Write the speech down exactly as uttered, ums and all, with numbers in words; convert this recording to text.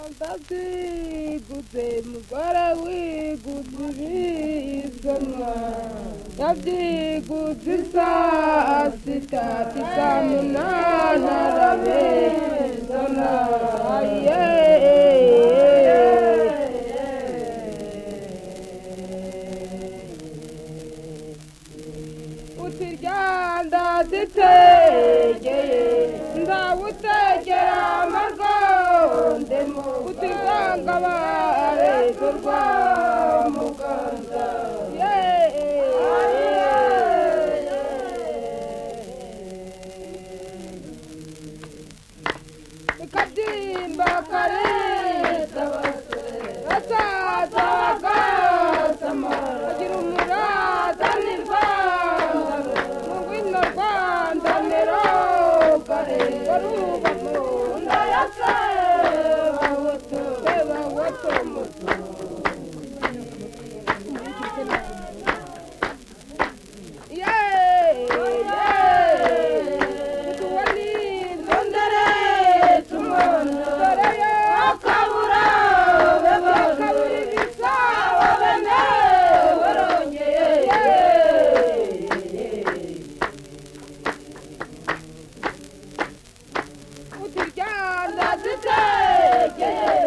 ndabyigutse mugore wigutse ibizanwa yabyigutse saa sita saa munani arabizana utiryanda zitegeye ndawutegera amarwondemo utiganga barego rwa muganza ikabyimba kareta basaza bagasama bagira umurata n'irwanda mu ngwino rwanda merokare waruba mu nda ya sebawoto sebawoto muto yeah.